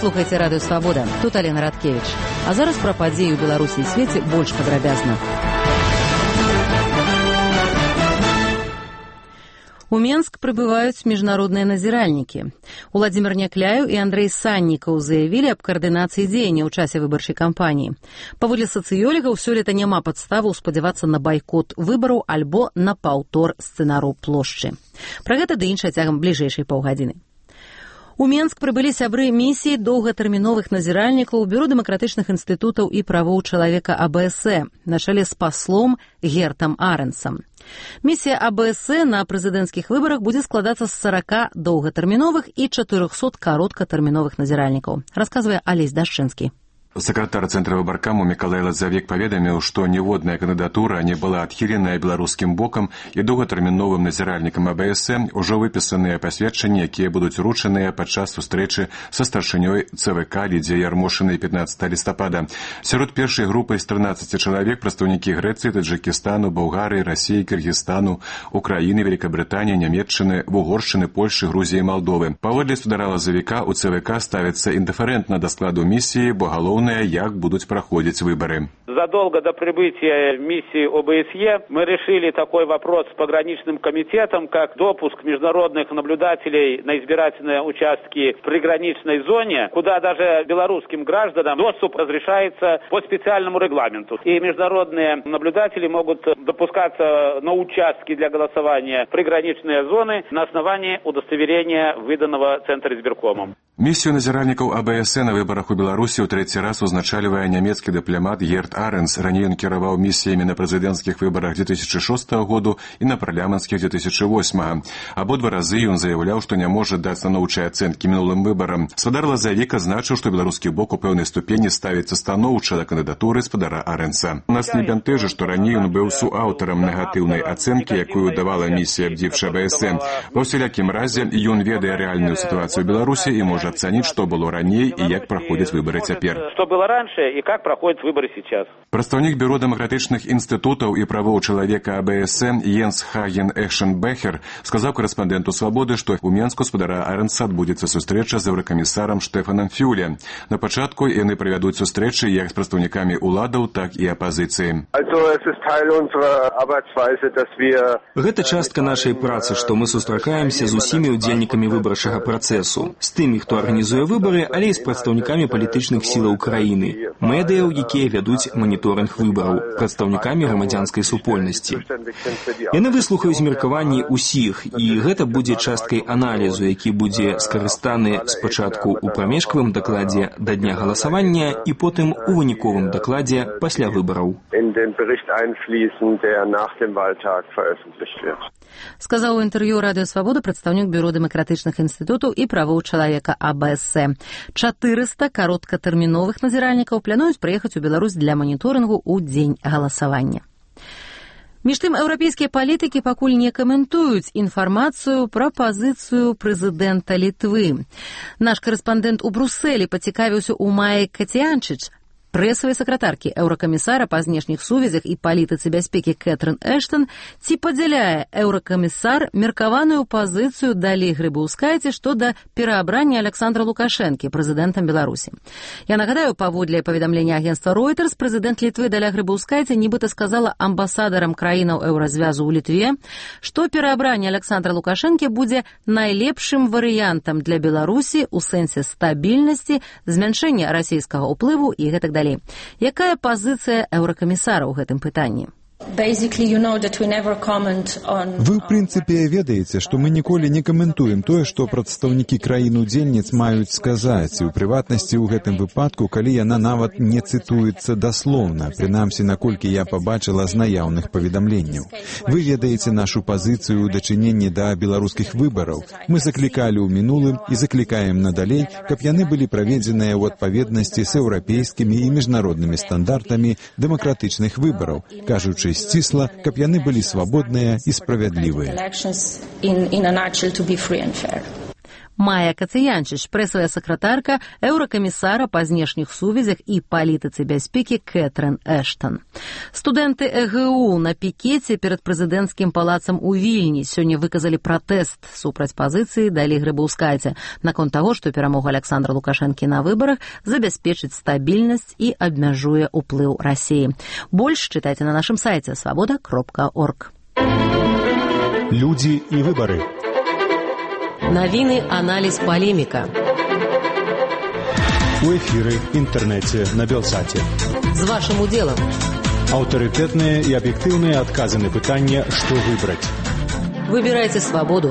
слухаеце радыё «Свабода». Тут Алена Радкевіч. А зараз пра падзеі ў Беларусі і свеце больш падрабязна. У Менск прыбываюць міжнародныя назіральнікі. Уладзімир Някляеў і Андрэй Саннікаў заявілі аб каардынацыі дзеяння ў часе выбарчай кампаніі. Паводле сацыёлігаў, сёлета няма падставаў спадзявацца на байкот выбараў альбо на паўтор сцэнару плошчы. Пра гэта ды іншае цягам бліжэйшай паўгадзіны. У Менск прыбылі сябры місіі доўгатэрміновых назіральнікаў Бюро дэмакратычных інстытутаў і правоў чалавека АБС на чале з паслом Гертам Арэнсам. Місія АБС на прэзідэнцкіх выбарах будзе складацца з 40 доўгатэрміновых і 400 кароткатэрміновых назіральнікаў, расказвае Алесь Дашчынскі. Сакратар Цэнтра выбаркаму Мікалай Ладзавек паведаміў, што ніводная кандыдатура не была адхіленая беларускім бокам і доўгатэрміновым назіральнікам АБС ужо выпісаныя пасведчанні, якія будуць уручаныя падчас сустрэчы са старшынёй ЦВК Лідзіяй Ярмошынай 15 лістапада. Сярод першай групы з 13 чалавек прадстаўнікі Грэцыі, Таджыкістану, Балгарыі, Расіі, Кыргызстану, Украіны, Великабрытаніі, Нямецчыны, Угоршчыны, Польшы, Грузіі і Малдовы. Паводле спадара Лазавіка, у ЦВК ставіцца індыферэнтна да складу місіі, бо галоўнае, як будут проходить выборы. Задолго до прибытия миссии ОБСЕ мы решили такой вопрос с пограничным комитетом, как допуск международных наблюдателей на избирательные участки в приграничной зоне, куда даже белорусским гражданам доступ разрешается по специальному регламенту. И международные наблюдатели могут допускаться на участки для голосования в приграничные зоны на основании удостоверения, выданного Центризбиркомом. Миссию назиральников АБС на выборах у Беларуси ў трэці раз узначальвае нямецкі дыпламат Герт Арэнс. Раней ён кіраваў місіямі на прэзідэнцкіх выбарах 2006 году і на парламенцкіх 2008. Абодва разы ён заяўляў, што не можа даць станоўчыя ацэнкі мінулым выбарам. Спадар Лазавік азначыў, што беларускі бок у пэўнай ступені ставіцца станоўча да кандыдатуры спадара Арэнса. Нас не бянтэжыць, што раней ён быў суаўтарам негатыўнай ацэнкі, якую давала місія бдзівча АБС. Ва ўсялякім разе ён ведае рэальную сітуацыю Беларусі і можа оценить, что было ранее и как проходят выборы теперь. Что было раньше и как проходят выборы сейчас. Прадстаўнік Бюро дэмакратычных інстытутаў і правоў чалавека АБС Йенс Хаген Эшенбехер сказаў корэспандэнту «Свабоды», што у Менску спадара Арэнса адбудзецца сустрэча з еўракамісарам Штефанам Фюле. На пачатку яны правядуць сустрэчы як з прадстаўнікамі ўладаў, так і апазіцыі. Гэта частка нашай працы, што мы сустракаемся з усімі ўдзельнікамі выбарчага працэсу, з тымі, хто арганізуе выбары, але і з прадстаўнікамі палітычных сілаў краіны, медыяў, якія вядуць маніторынг выбараў, прадстаўнікамі грамадзянскай супольнасці. Яны выслухаюць меркаванні ўсіх, і гэта будзе часткай аналізу, які будзе скарыстаны спачатку ў прамежкавым дакладзе да дня галасавання і потым у выніковым дакладзе пасля выбараў. Сказаў у інтэрв'ю радыё «Свабода» прадстаўнік Бюро дэмакратычных інстытутаў і правоў чалавека АБС. 400 кароткатэрміновых назіральнікаў плануюць прыехаць у Беларусь для маніторынгу ў дзень галасавання. Між тым, еўрапейскія палітыкі пакуль не каментуюць інфармацыю пра пазіцыю прэзідэнта Літвы. Наш корэспандэнт у Брусэлі пацікавіўся ў Маі Кацянчыч, прэсавай сакратаркі еўракамісара па знешніх сувязях і палітыцы бяспекі Кэтрын Эштон, ці падзяляе еўракамісар меркаваную пазіцыю Далі Грыбаўскайце што да пераабрання Александра Лукашэнкі прэзідэнтам Беларусі. Я нагадаю, паводле паведамлення агенцтва Reuters, прэзідэнт Літвы Даля Грыбаўскайце нібыта сказала амбасадарам краінаў еўразвязу ў Літве, што пераабранне Александра Лукашэнкі будзе найлепшым варыянтам для Беларусі ў сэнсе стабільнасці, змяншэння расійскага ўплыву і гэтак далей. Якая пазіцыя еўракамісара ў гэтым пытанні? Вы, ў прынцыпе, ведаеце, што мы ніколі не каментуем тое, што прадстаўнікі краін-удзельніц маюць сказаць, і ў прыватнасці ў гэтым выпадку, калі яна нават не цытуецца даслоўна, прынамсі, наколькі я пабачыла з наяўных паведамленняў. Вы ведаеце нашу пазіцыю ў дачыненні да беларускіх выбараў. Мы заклікалі ў мінулым і заклікаем надалей, каб яны былі праведзеныя ў адпаведнасці з еўрапейскімі і міжнароднымі стандартамі дэмакратычных выбараў, кажучы сцісла, каб яны былі свабодныя і справядлівыя. Майя Кацыянчыч, прэсавая сакратарка еўракамісара па знешніх сувязях і палітыцы бяспекі Кэтрын Эштон. Студэнты ЭГУ на пікеце перад прэзідэнцкім палацам у Вільні сёння выказалі пратэст супраць пазіцыі Далі Грыбаўскайце наконт таго, што перамога Аляксандра Лукашэнкі на выбарах забяспечыць стабільнасць і абмяжуе ўплыў Расіі. Больш чытайце на нашым сайце свабода.орг. Людзі і выбары. Навіны, аналіз, палеміка. У эфіры, інтэрнэце, на Белсаце. З вашым удзелам. Аўтарытэтныя і аб'ектыўныя адказы на пытанне, што выбраць. Выбірайце свабоду.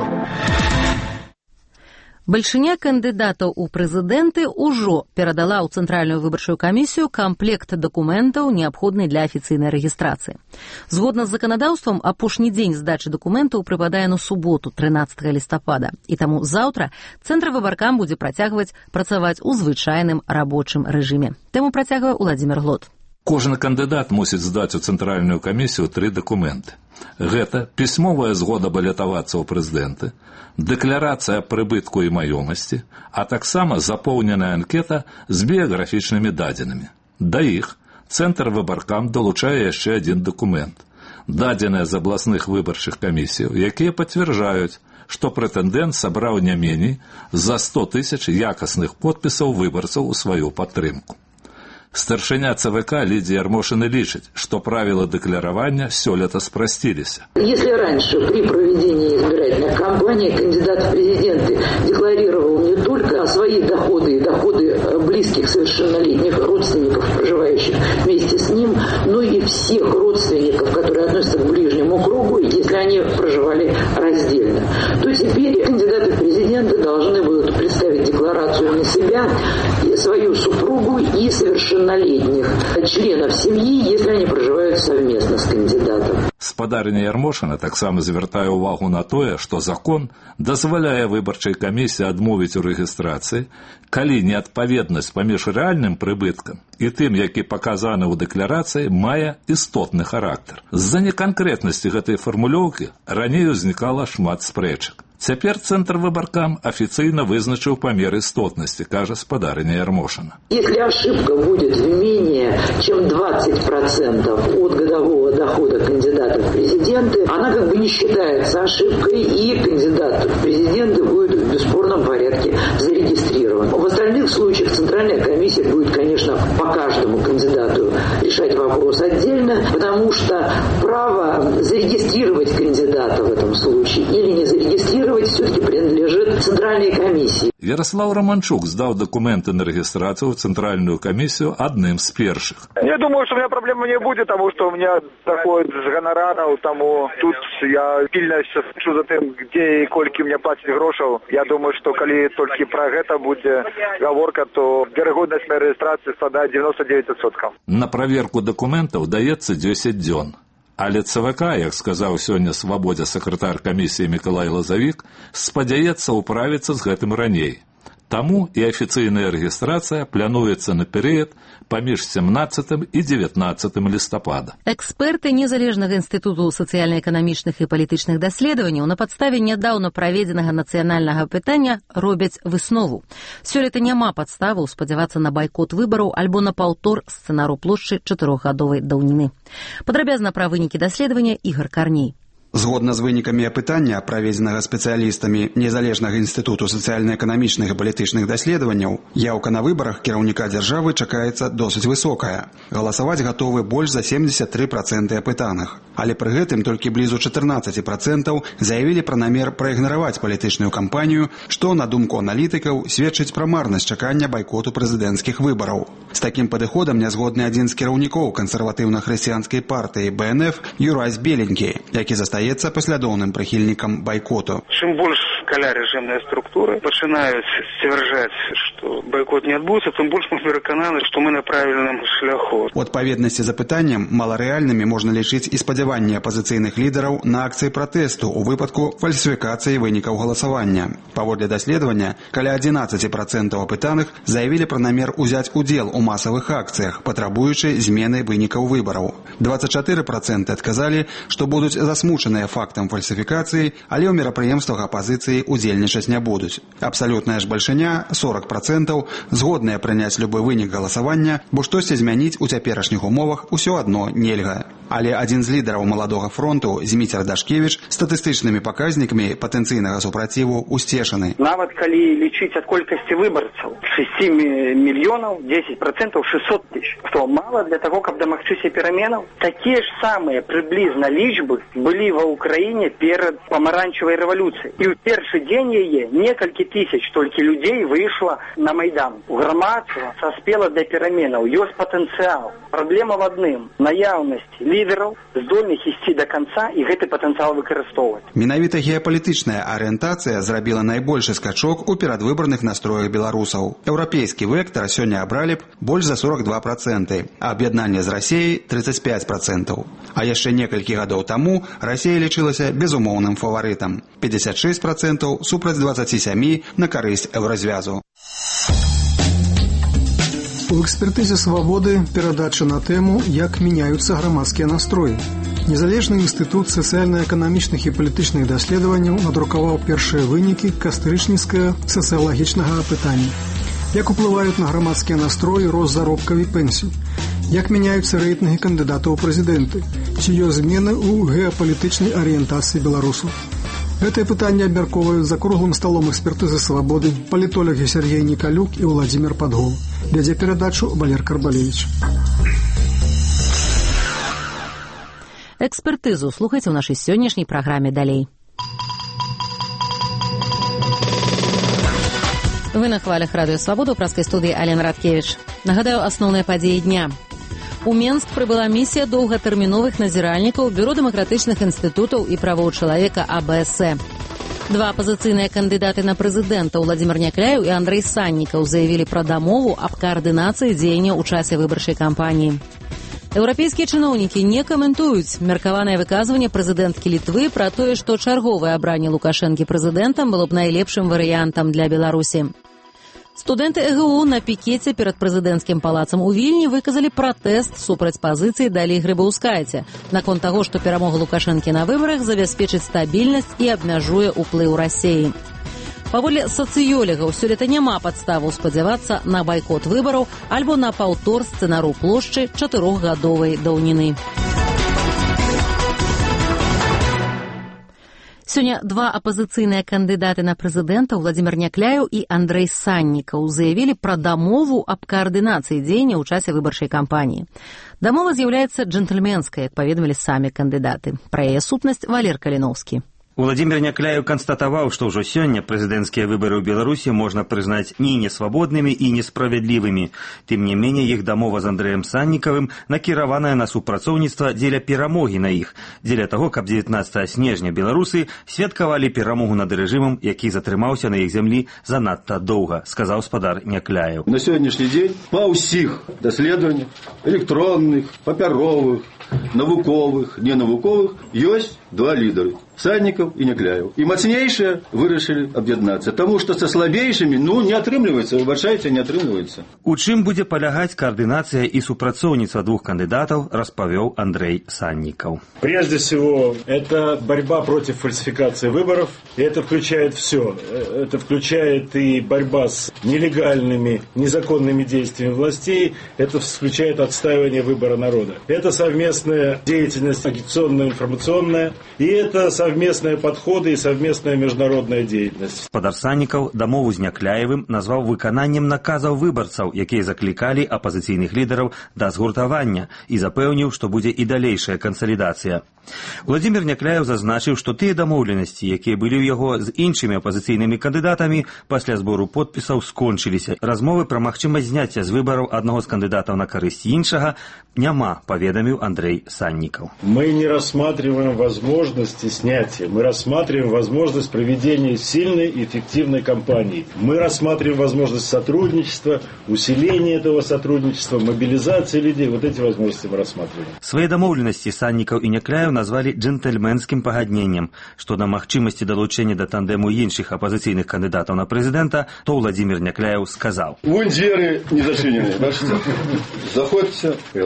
Бальшыня кандыдатаў у прэзідэнты ўжо перадала ў Цэнтральную выбарчую камісію камплект дакументаў, неабходны для афіцыйнай рэгістрацыі. Згодна з заканадаўствам, апошні дзень здачы дакументаў прыпадае на суботу, 13 лістапада. І таму заўтра Цэнтр выбаркам будзе працягваць працаваць у звычайным рабочым рэжыме. Тэму працягвае Уладзімір Глот. Кожны кандыдат мусіць здаць у Цэнтральную камісію 3 дакументы. Гэта пісьмовая згода балятавацца ў прэзідэнты, дэкларацыя прыбытку і маёмасці, а таксама запоўненая анкета з біяграфічнымі дадзенымі. Да іх Цэнтр выбаркам далучае яшчэ адзін дакумент. Дадзеныя з абласных выбарчых камісіяў, якія пацвярджаюць, што прэтэндэнт сабраў не меней за 100 000 якасных подпісаў выбарцаў у сваю падтрымку. Старшыня ЦВК Лидия Ярмошина лічыць, што правила декларования сёлета спростились. Если раньше при проведении избирательных кампаний кандидат в президенты декларировал не только свои доходы и доходы близких совершеннолетних родственников, проживающих вместе с ним, но и всех родственников, которые относятся к ближнему кругу, если они проживали раздельно, то теперь кандидаты в президенты должны будут представить декларацию на себя, и свою супругу и совершеннолетних членов семьи, если они проживают совместно с кандидатом. Спадарня Ярмошина таксама звяртае ўвагу на тое, што закон дазваляе выбарчай камісіі адмовіць у рэгістрацыі, калі неадпаведнасць паміж рэальным прыбыткам і тым, які паказаны ў дэкларацыі, мае істотны характар. З-за неканкрэтнасці гэтай фармулёўкі раней узнікала шмат спрэчак. Цяпер Цэнтр выбаркам афіцыйна вызначыў памер істотнасці, кажа спадарня Ярмошина. Если ошибка будет менее чем 20% от годового дохода кандидата в президенты, она как бы не считается ошибкой, и кандидат в президенты будет в бесспорном порядке зарегистрирован. В остальных случаях Центральная комиссия будет, конечно, по каждому кандидату решать вопрос отдельно, потому что право зарегистрировать кандидата в этом случае или не зарегистрировать все-таки принадлежит Центральной комиссии. Ярослав Романчук сдал документы на регистрацию в Центральную комиссию одним з перших. Я думаю, что у меня проблемы не будет, потому что у меня доход з гонораров, тому тут я пильно слежу за тем, где и кольки мне платить грошей. Я думаю, что коли только про это будет говорка, то вероятность моей регистрации складает 99%. На проверку документов даецца 10 дзён. Але ЦВК, як сказаў сёння Свабодзе сакратар камісіі Мікалай Лазавік, спадзяецца ўправіцца з гэтым раней. Таму і афіцыйная рэгістрацыя плануецца на перыяд паміж 17 і 19 лістапада. Эксперты Незалежнага інстытуту сацыяльна-эканамічных і палітычных даследаванняў на падставе нядаўна праведзенага нацыянальнага пытання робяць выснову. Сёлета няма падставаў спадзявацца на байкот выбараў альбо на паўтор сцэнару плошчы 4-гадовай даўніны. Падрабязна пра вынікі даследавання Ігар Карней. Згодна з вынікамі апытання, праведзенага спецыялістамі Незалежнага інстытуту сацыяльна-эканамічных і палітычных даследаванняў, яўка на выбарах кіраўніка дзяржавы чакаецца досыць высокая. Галасаваць гатовы больш за 73% апытаных. Але пры гэтым толькі блізу 14% заявілі пра намер праігнараваць палітычную кампанію, што, на думку аналітыкаў, сведчыць пра марнасць чакання байкоту прэзідэнцкіх выбараў. З такім падыходам нязгодны адзін з кіраўнікоў кансерватыўна-хрысціянскай партыі БНФ Юрась Беленькі, які застаецца паслядоўным прыхільнікам байкоту. Чым больш каля рэжымныя структуры пачынаюць сцвярджаць, што байкот не адбудзецца, тым больш мы перакананы, што мы на правільным шляху. У адпаведнасці з апытаннем маларэальнымі можна лічыць і спадзяванні апазіцыйных лідараў на акцыі пратэсту ў выпадку фальсіфікацыі вынікаў галасавання. Паводле даследавання, каля 11% апытаных заявілі пра намер узяць удзел у масавых акцыях, патрабуючы змены вынікаў выбараў. 24% адказалі, што будуць засмучаны засуджаныя фактам фальсіфікацыі, але ў мерапрыемствах апазіцыі удзельнічаць не будуць. Абсалютная ж бальшыня, 40%, згодныя прыняць любы вынік галасавання, бо штосьці змяніць у цяперашніх умовах усё адно нельга. Але адзін з лідараў маладога фронту, Зміцер Дашкевіч, статыстычнымі паказнікамі патэнцыйнага супраціву усцешаны. Нават калі лічыць ад колькасці выбарцаў 6 мільёнаў, 10% 600 тысяч. Што мала для того, каб дамагчыся пераменаў? Такія ж самыя прыблізна лічбы былі ва ўкраіне перад памаранчевай рэвалюцыяй. І ў першы дзень яе некалькі тысяч толькі людзей выйшла на Майдан. Грамадства саспела да пераменаў, ёсць патэнцыял. Праблема в адным – наяўнасці лідараў, здольных ісці да канца і гэты патэнцыял выкарыстоўваць. Менавіта геапалітычная арыентацыя зрабіла найбольшы скачок у перадвыбарных настроях беларусаў. Еўрапейскі вектар сёння абралі б больш за 42%, а аб'яднанне з Расіяй – 35%. А яшчэ некалькі гадоў таму Расія лічылася безумоўным фаварытам – 56% супраць 27% на карысць еўразвязу. У экспертызе «Свабоды» перадача на тэму «Як мяняюцца грамадскія настроі». Незалежны інстытут сацыяльна-эканамічных і палітычных даследаванняў надрукаваў першыя вынікі кастрычніцкага сацыялагічнага апытання. Як уплываюць на грамадскія настроі рост заробкаў і пенсій? Як мяняюцца рэйтынгі кандыдатаў у прэзідэнты? Ці ёсць змены ў геапалітычнай арыентацыі беларусаў? Гэтае пытанне абмяркоўваюць за круглым сталом экспертызы «Свабоды» палітолагі Сергей Николюк і Владимир Падгол. Вядзе перадачу Валер Карбалевич. Экспертызу слухайце ў нашай сённяшняй праграме далей. Вы на хвалях радыё «Свабода» ў праскай студыі Алена Радкевіч. Нагадаю, асноўныя падзеі дня. У Менск прыбыла місія доўгатэрміновых назіральнікаў Бюро дэмакратычных інстытутаў і правоў чалавека АБС. Два апазіцыйныя кандыдаты на прэзідэнта Владимир Някляев і Андрей Саннікаў заявілі пра дамову аб каардынацыі дзеяння ў часе выбарчай кампаніі. Еўрапейскія чыноўнікі не каментуюць меркаванае выказванне прэзідэнткі Літвы пра тое, што чарговае абранне Лукашэнкі прэзідэнтам было б найлепшым варыянтам для Беларусі. Студэнты ЭГУ на пікеце перад прэзідэнцкім палацам у Вільні выказалі пратэст супраць пазіцыі Даліі Грыбаўскайце наконт таго, што перамога Лукашэнкі на выбарах забяспечыць стабільнасць і абмяжуе ўплыў Расіі. Паводле сацыёлагаў, сёлета няма падставаў спадзявацца на байкот выбараў альбо на паўтор сцэнару плошчы 4-гадовай даўніны. Сёння два апазіцыйныя кандыдаты на прэзідэнта Владимир Някляев і Андрей Саннікаў заявілі пра дамову аб каардынацыі дзеяння ў часе выбарчай кампаніі. Дамова з'яўляецца джентльменскай, як паведамілі самі кандыдаты. Пра яе сутнасць Валер Каліноўскі. Владимир Някляев констатаваў, што ўжо сёння прэзідэнцкія выбары ў Беларусі можна прызнаць не несвабоднымі і несправядлівымі. Тым не менее, іх дамова з Андрэем Саннікавым накіраваная на супрацоўніцтва дзеля перамогі на іх, дзеля таго, каб 19 снежня беларусы святкавалі перамогу над рэжымам, які затрымаўся на іх зямлі занадта доўга, сказаў спадар Някляев. На сённяшні дзень па ўсіх даследаваннях электронных, папяровых, навуковых, ненавуковых ёсць два лідары. Саннікаў і Някляев. І мацнейшыя вырашылі аб'яднацца, таму што са слабейшымі, не атрымліваецца, выбачайце, не атрымліваецца. У чым будзе палягаць координация и супрацоўніцтва двух кандидатов, распавёў Андрей Санников. Прежде всего, это борьба против фальсификации выборов, и это включает все. Это включает и борьба с нелегальными, незаконными действиями властей, это включает отстаивание выбора народа. Это совместная деятельность агитационная, информационная, и это совместные подходы и совместная международная деятельность. Спадар Саннікаў дамову з Някляевым назваў выкананнем наказаў выбарцаў, якія заклікалі апазіцыйных лідараў да згуртавання, і запэўніў, што будзе і далейшая кансалідацыя. Владимир Някляев зазначыў, што тыя дамоўленасці, якія былі ў яго з іншымі апазіцыйнымі кандыдатамі, пасля збору подпісаў скончыліся. Размовы пра магчымасць зняцця з выбараў аднаго з кандыдатаў на карысць іншага няма, паведаміў Андрей Саннікаў. Мы не рассматриваем возможности снятия, мы рассматриваем возможность проведения сильной и эффективной кампании. Мы рассматриваем возможность сотрудничества, усиления этого сотрудничества, мобилизации людей. Вот эти возможности мы рассматриваем. Свае дамоўленасці Саннікаў і Някляев назвалі джентльменскім пагадненнем, што на магчымасці далучэння да тандэму іншых апазіцыйных кандыдатаў на прэзідэнта, то Владимир Някляев сказаў. Вон дзверы не зачынены, бачыце? Заходзьце,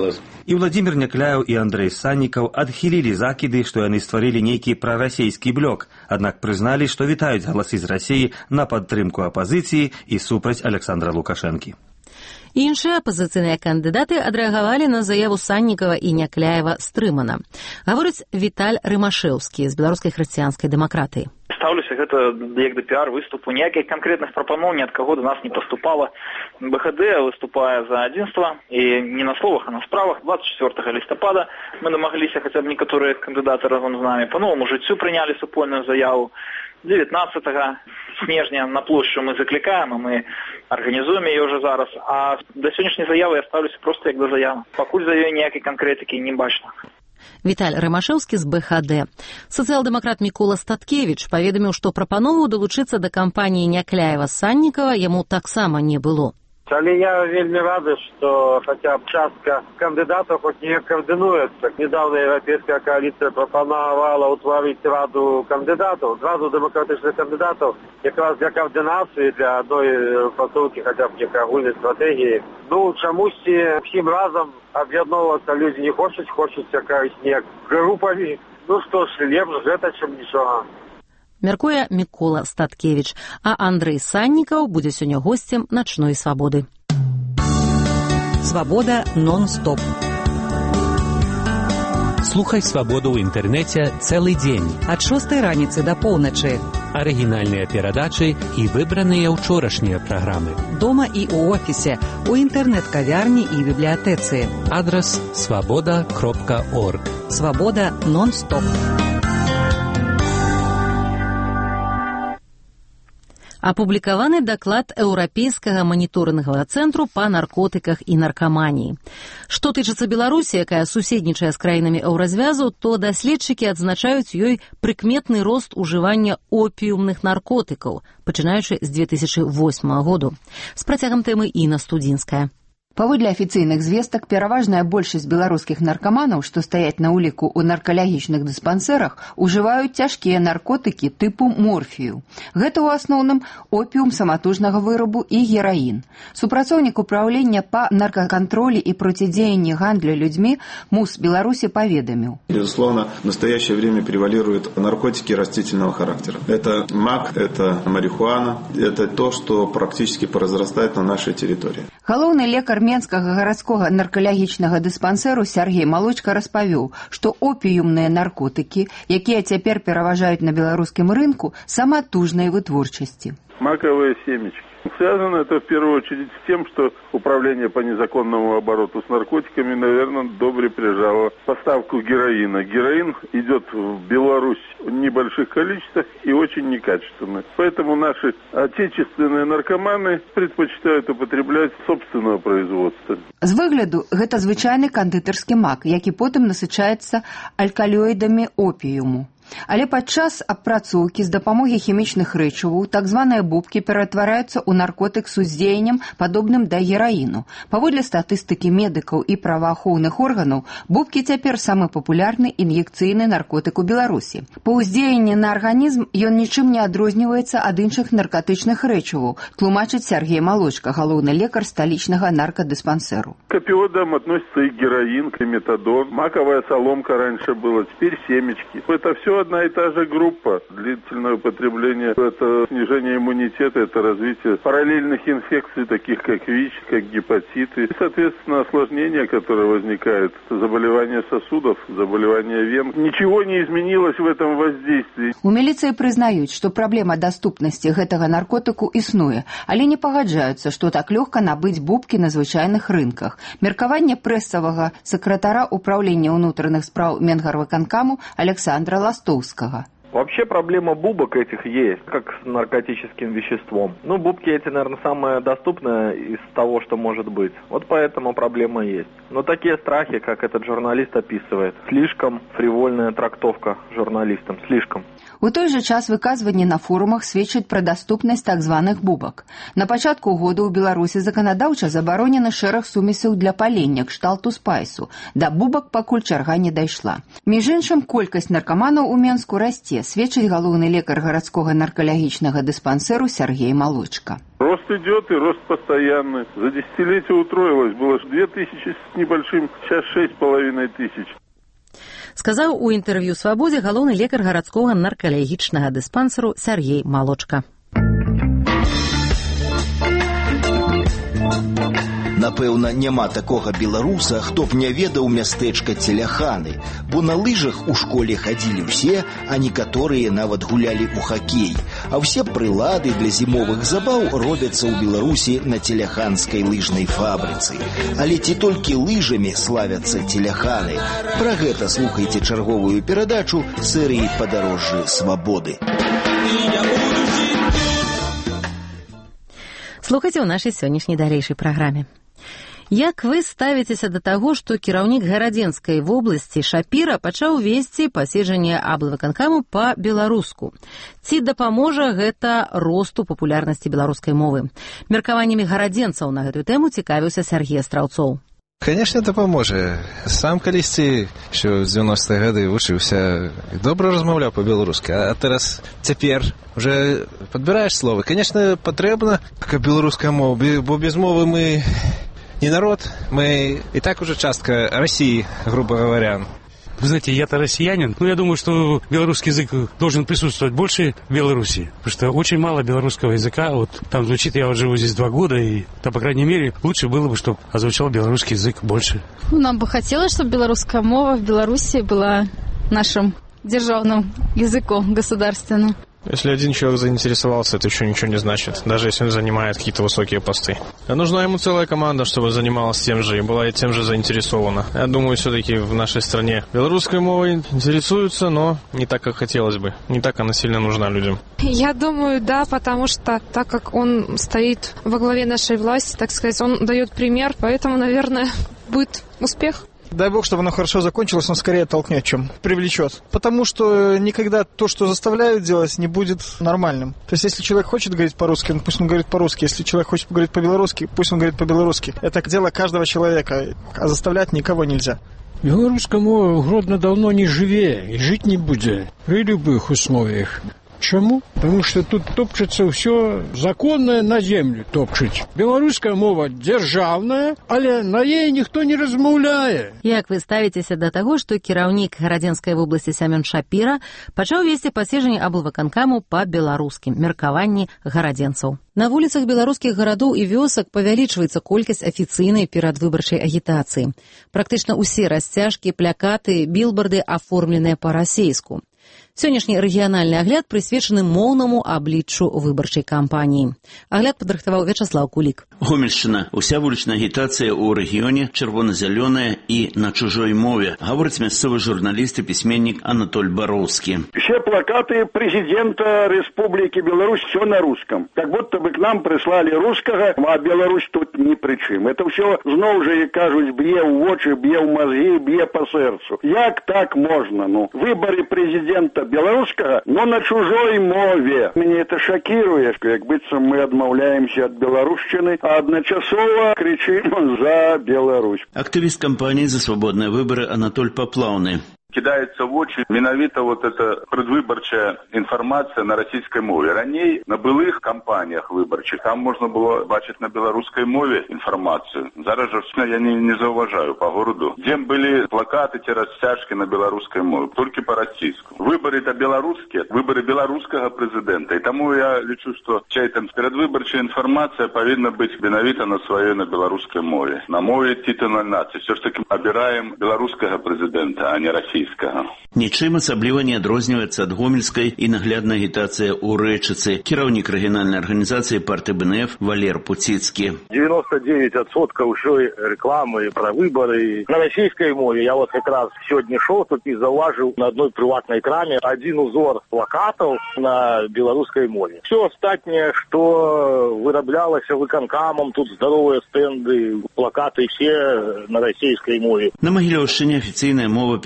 І Владзімір Някляеў і Андрэй Саннікаў адхілілі закіды, што яны стварылі нейкі прарасійскі блок, аднак прызналі, што вітаюць галасы з Расіі на падтрымку апазіцыі і супраць Александра Лукашэнкі. Іншыя апазіцыйныя кандыдаты адрэагавалі на заяву Саннікава і Някляева стрымана. Гаворыць Віталь Рымашэўскі з беларускай хрысціянскай дэмакратыі. Ставлюся гэта як да піар-выступу. Ніякіх канкрэтных прапаноў ні ад каго до нас не паступала. БХД выступае за адзінства, і не на словах, а на справах. 24 лістапада мы дамагліся хаця б некаторыя кандыдаты разам з намі. Па новаму жыццю прынялі супольную заяву. 19 снежня на плошчу мы заклікаем, а мы арганізуем яе ўжо зараз. А да сённяшняй заявы я ставлюся проста як да заявы. Пакуль за ёй ніякай канкрэтыкі не бачна. Віталь Рымашэўскі з БХД. Сацыял-дэмакрат Мікола Статкевіч паведаміў, што прапанову далучыцца да кампаніі Някляева-Саннікава яму таксама не было. Але я вельмі рады, што хаця б частка кандыдатаў хоць не координуецца. Недавно Европейская коалиция прапанавала ўтварыць раду кандыдатаў, раду дэмакратычных кандыдатаў, якраз для координацыі, для адной пасылкі хаця б некай агульнай стратэгіі. Чамусьці ўсім разам аб'ядноўвацца людзі не хочуць якаюсь неяк групамі. Што ж, лепш гэта, чым нічога. Мяркуе Мікола Статкевіч, а Андрэй Саннікаў будзе сёння госцем начной свабоды. Свабода нон-стоп. Слухай свабоду ў інтэрнэце цэлы дзень. Ад 6 раніцы да поўначы. Арыгінальныя перадачы і выбраныя ўчорашнія праграмы. Дома і ў офісе, у інтэрнэт-кавярні і бібліятэцы. Адрас свабода.орг. Свабода нон-стоп. Апублікаваны даклад Еўрапейскага маніторынгавага цэнтру па наркотыках і наркаманіі. Што тычыцца Беларусі, якая суседнічае з краінамі еўразвязу, то даследчыкі адзначаюць ёй прыкметны рост ужывання опіумных наркотыкаў, пачынаючы з 2008 году. З працягам тэмы Інна Студзінская. Паводле афіцыйных звестак, пераважная большасць беларускіх наркаманаў, што стаяць на ўліку ў наркалагічных дыспансерах, ужываюць цяжкія наркотыкі тыпу морфію. Гэта ў асноўным опіум саматужнага вырабу і гераін. Супрацоўнік управлення па наркоконтролі і процідзеянні гандлю людзьмі МУС Беларуси паведаміў. Безусловно, в настоящее время превалируют наркотики растительного характера. Это мак, это марихуана, это то, что практически произрастает на нашей территории. Галоўны лекар Менскага гарадскога наркалагічнага дыспансеру Сергей Малочка распавёў, што опіумныя наркотыкі, якія цяпер пераважаюць на беларускім рынку, саматужнай вытворчасці. Маковые семечки. Связано это в первую очередь с тем, что Управление по незаконному обороту с наркотиками, наверное, добре прижало поставку героина. Героин идет в Беларусь в небольших количествах и очень некачественно. Поэтому наши отечественные наркоманы предпочитают употреблять собственного производства. З выгляду гэта звычайны кандытарскі мак, які потым насычаецца алкалоідамі опіуму. Але падчас апрацоўкі з дапамогі хімічных рэчываў так званыя бубкі ператвараюцца ў наркотык з уздзеяннем, падобным да гераіну. Паводле статыстыкі медыкаў і праваахоўных органаў, бубкі цяпер самы папулярны ін'екцыйны наркотык у Беларусі. Па ўздзеянні на арганізм ён нічым не адрозніваецца ад іншых наркотычных рэчываў, тлумачыць Сергей Малочка, галоўны лекар сталічнага наркодиспансеру. К опиодам относится и героин, и метадон. Маковая соломка раньше была, теперь семечки. Это все одна и та же группа. Длительное употребление – это снижение иммунитета, это развитие параллельных инфекций, таких как ВИЧ, как гепатиты. И, соответственно, осложнения, которые возникают, заболевания сосудов, заболевания вен. Ничего не изменилось в этом воздействии. У міліцыі прызнаюць, што праблема даступнасці гэтага наркотыку існуе, але не пагаджаюцца, што так лёгка набыць бубкі на звычайных рынках. Меркаванне прэсавага сакратара Управлення ўнутраных спраў Менгарвыканкаму Александра Ластовскага. Вообще проблема бубок этих есть, как с наркотическим веществом. Бубки эти, наверное, самое доступное из того, что может быть. Вот поэтому проблема есть. Но такие страхи, как этот журналист описывает, слишком фривольная трактовка журналистам, слишком. У той жа час выказванні на форумах сведчаць пра даступнасць так званых бубак. На пачатку года ў Беларусі заканадаўча забаронены шэраг сумесяў для палення кшталту спайсу. Да бубак пакуль чарга не дайшла. Між іншым, колькасць наркаманаў у Менску расце. яе сведчыць галоўны лекар гарадскога наркалагічнага дыспансеру Сергей Молочко. Рост идет, и рост постоянный. За десятилетие утроилось. Было 2000 с небольшим, сейчас 6500. Сказаў у інтэрв'ю «Свабодзе» галоўны лекар гарадскога наркалагічнага дыспансеру Сергей Молочко. Напэўна, няма такога беларуса, хто б не ведаў мястэчка Целяханы, бо на лыжах у школе хадзілі ўсе, а некаторыя нават гулялі ў хакей. А ўсе прылады для зімовых забаў робяцца ў Беларусі на Целяханскай лыжнай фабрыцы. Але ці толькі лыжамі славяцца Целяханы? Пра гэта слухайце чарговую перадачу серыі «Падарожжы свабоды». Слухайце ў нашай сённяшняй далейшай праграме. Як вы ставіцеся да таго, што кіраўнік Гарадзенскай вобласці Шапіра пачаў весці паседжанне аблвыканкаму па-беларуску? Ці дапаможа гэта росту папулярнасці беларускай мовы? Меркаваннямі гарадзенцаў на гэтую тэму цікавіўся Сергей Астраўцоў. Конечно, дапаможа. Сам калісьці, що з 90-е гады вучыўся, добра размаўляў па-беларуску, а зараз цяпер уже падбіраеш словы. Конечно, патрэбна, каб беларуская мова, бо без мовы мы не народ, мы и так уже частка России, грубо говоря. Вы знаете, я-то россиянин, но я думаю, что белорусский язык должен присутствовать больше в Беларуси, потому что очень мало белорусского языка. Вот там звучит, я вот живу здесь 2 года, и, да, по крайней мере, лучше было бы, чтобы озвучал белорусский язык больше. Нам бы хотелось, чтобы белорусская мова в Беларуси была нашим державным языком государственным. Если один человек заинтересовался, это еще ничего не значит, даже если он занимает какие-то высокие посты. А нужна ему целая команда, чтобы занималась тем же и была тем же заинтересована. Я думаю, все-таки в нашей стране белорусской мовой интересуются, но не так, как хотелось бы. Не так она сильно нужна людям. Я думаю, да, потому что так как он стоит во главе нашей власти, так сказать, он дает пример, поэтому, наверное, будет успех. Дай бог, чтобы оно хорошо закончилось, он скорее толкнет, чем привлечет. Потому что никогда то, что заставляют делать, не будет нормальным. То есть, если человек хочет говорить по-русски, пусть он говорит по-русски. Если человек хочет говорить по-белорусски, пусть он говорит по-белорусски. Это дело каждого человека, а заставлять никого нельзя. Белорусская мова в Гродно давно не живе и жить не будет при любых условиях. Чому? Потому что тут топчется все законное на землю топчуть. Белорусская мова державная, але на ей ніхто не размаўляе. Як вы ставіцеся да таго, што кіраўнік Гарадзенскай вобласці Сямён Шапіра пачаў весці паседжанне аблвыканкаму па-беларускі, меркаванні гарадзенцаў? На вуліцах беларускіх гарадоў і вёсак павялічваецца колькасць афіцыйнай перадвыбарчай агітацыі. Практычна ўсе расцяжкі, плакаты, білбарды аформленыя па-расейску. Сённяшні рэгіянальны агляд прысвечаны моўнаму абліччу выбарчай кампаніі. Агляд падрыхтаваў Вячаслаў Кулік. Гомельшчына. Уся вулічная агітацыя ў рэгіёне чырвона-зялёная і на чужой мове. Гаворыць мясцовы журналіст і пісьменнік Анатоль Боровскі. Все плакаты президента Республики Беларусь все на русском. Как будто бы к нам прислали русского, а Беларусь тут ни при чым. Это все зноў же, кажуть, б'е ў вочы, б'е ў мозги, б'е по сердцу. Як так можно? Выборы президента белорусского, но на чужой мове. Меня это шокирует, как быццам мы адмаўляемся от белорусчины, а одночасово кричим за Беларусь. Активист кампании «За свободные выборы» Анатоль Поплавный. Кидается в очи менавіта вот эта предвыборчая информация на российской мове. Раней на былых кампаниях выборчих там можно было бачить на белорусской мове информацию. Зараз же я не зауважаю по городу. Где были плакаты, те растяжки на белорусской мове, только по российскому. Выборы-то белорусские, выборы белорусского президента. И тому я лечу, что чья-то предвыборчая информация повинна быть менавіта на своей на белорусской мове. На мове титульной нации. Все ж таки обираем белорусского президента, а не российского. Нічым асабліва не адрозніваецца ад гомельскай і наглядная агітацыя ў Рэчыцы. Кіраўнік рэгіянальнай арганізацыі партыі БНФ Валер Пуціцкі. 99% ўсёй рекламы про выборы на российской мове. Я вот как раз сегодня шел тут и зауважил на одной приватной краме один узор плакатов на белорусской мове. Все остальное, что выраблялось выканкамом, тут здоровые стенды, плакаты все на российской мове. На Магілёўшчыне афіцыйная мова перадвыбарчай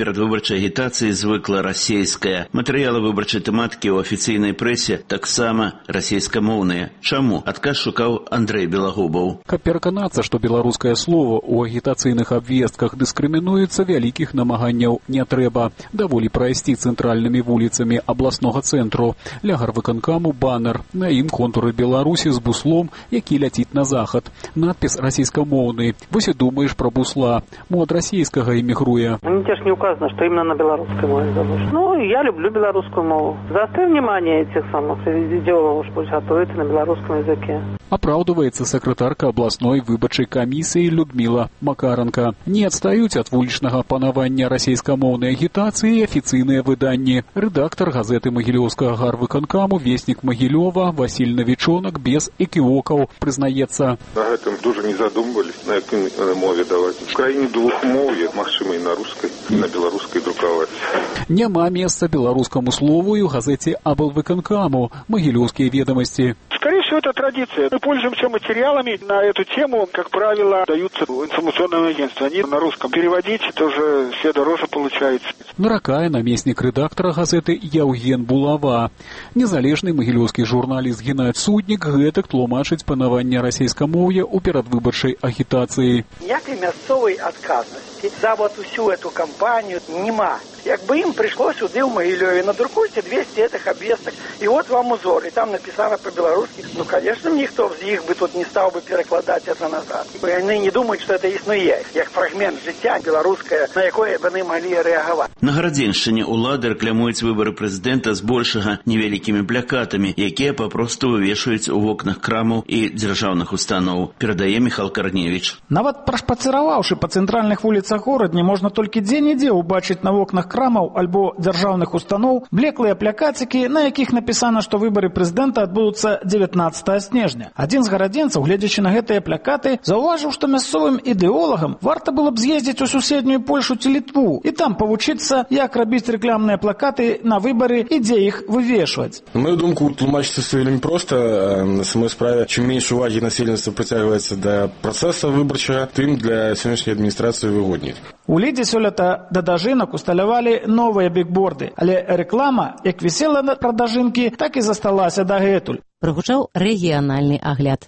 выбарчай агітацыі звыкла расейская. Матэрыялы выбарчай тэматыкі ў афіцыйнай прэсе таксама расейскамоўныя. Чаму? Адказ шукаў Андрэй Белагубаў. Каб пераканацца, што беларускае слово ў агітацыйных абвестках дыскрымінуецца, вялікіх намаганняў не трэба. Даволі прайсці цэнтральнымі вуліцамі абласнога цэнтру. Ля гарвыканкаму банер. На ім контуры Беларусі з буслом, які ляціць на захад. Надпіс расійскамоўны. Вось і думаеш пра бусла. Мо ад расійскага эмігруе. Нигде ж не указано, что именно на белорусской мове задушено. Ну, я люблю белорусскую мову. Заострю внимание этих самых идеологов, что пусть готовят на белорусском языке. Апраўдваецца сакратарка абласной выбарчай камісіі Людмила Макаранка. Не адстаюць ад вулічнага панавання расійскамоўнай агітацыі і афіцыйныя выданні. Рэдактар газеты магілёўскага гарвыканкаму «Вестник Магілёва» Васіль Навічонак без эківокаў прызнаецца. На гэтым дуже не задумвались, на якой мове даваць. В краіне двухмоўе, магчыма, і на рускай, і на беларускай друкаваць. Няма месца беларускаму слову і ў газеце аблвыканкаму «Магілёўскія ведомости». Скорее всего, это традиция. Мы пользуемся материалами на эту тему, как правило, даются информационным агентствам. Они на русском переводить, тоже все дороже получается. Наракае намеснік рэдактара газеты Яўген Булава. Незалежны магілёўскі журналіст Геннадзь Суднік гэтак тлумачыць панаванне расійскамоўя ў перадвыбарчай агітацыі. Ніякай мясцовай адказнасці за вот усю эту кампанию нема. Якби им пришлось сюда в Могилеве, надрукуйте 200 этих обвесток, и вот вам узор, и там написано по-белорусски. Ну, конечно, никто из них бы тут не стал бы перекладать это назад. И они не думают, что это існує, як фрагмент життя белорусское, на якое бы они могли реагировать. На Гарадзеншчыне ўлады рэкламуюць выбары прэзідэнта збольшага невялікімі плакатамі, якія папросту вывешваюць у вокнах крамаў і дзяржаўных устаноў, перадае Міхал Карневіч. Нават прашпацыраваўшы па цэнтральных вуліцах горадні, можна толькі дзе-нідзе ўбачыць на вокнах крамаў альбо дзяржаўных устаноў блеклыя плакацікі, на якіх напісана, што выбары прэзідэнта адбудуцца 19 снежня. Адзін з гарадзенцаў, гледзячы на гэтыя плакаты, заўважыў, што мясцовым ідэолагам варта было б з'ездзіць у суседнюю Польшу ці Літву і там павучыцца, як рабіць рэкламныя плакаты на выбары і дзе іх вывешваць. На мою думку, тлумачыцца все вельмі проста. На самой справе, чым менш увагі насельніцтва прыцягваецца да працэса выбарчага, тым для сённяшняй адміністрацыі выгодней. У Лідзе сёлета да дажынак усталявалі новыя бікборды, але рэклама, як вісела на прадажынкі, так і засталася дагэтуль. Прагучаў рэгіянальны агляд.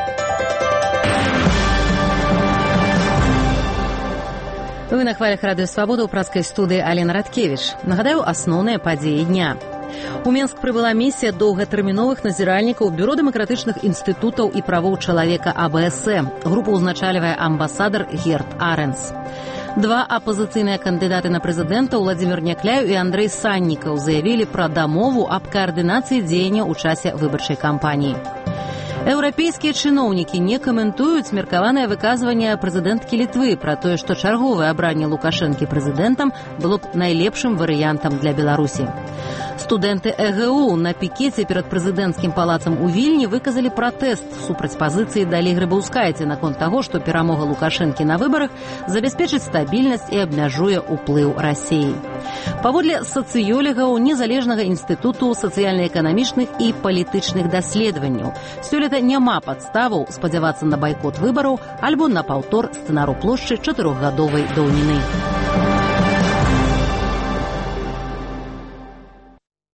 Вы на хвалях Радыё Свабода ў празкай студыі Алена Радкевіч. Нагадаю, асноўныя падзеі дня. У Менск прыбыла місія доўгатэрміновых назіральнікаў Бюро дэмакратычных інстытутаў і правоў чалавека АБС. Групу ўзначальвае амбасадар Герт Аренс. Два апозіцыйныя кандыдаты на прэзідэнта Владзімір Някляў і Андрэй Саннікаў заявілі пра дамову аб каардынацыі дзеяння ў часе выбарчай кампаніі. Еўрапейскія чыноўнікі не каментуюць меркаванае выказванне прэзідэнткі Літвы пра тое, што чарговае абранне Лукашэнкі прэзідэнтам было б найлепшым варыянтам для Беларусі. Студэнты ЭГУ на пікеце перад прэзідэнцкім палацам у Вільні выказалі пратэст супраць пазіцыі Далі Грыбаўскайце наконт таго, што перамога Лукашэнкі на выбарах забяспечыць стабільнасць і абмяжуе ўплыў Расіі. Паводле сацыёлегаў Незалежнага інстытуту сацыяльна-эканамічных і палітычных даследаванняў, сёлета няма падставаў спадзявацца на байкот выбараў альбо на паўтор сцэнару плошчы 4-гадовай даўніны.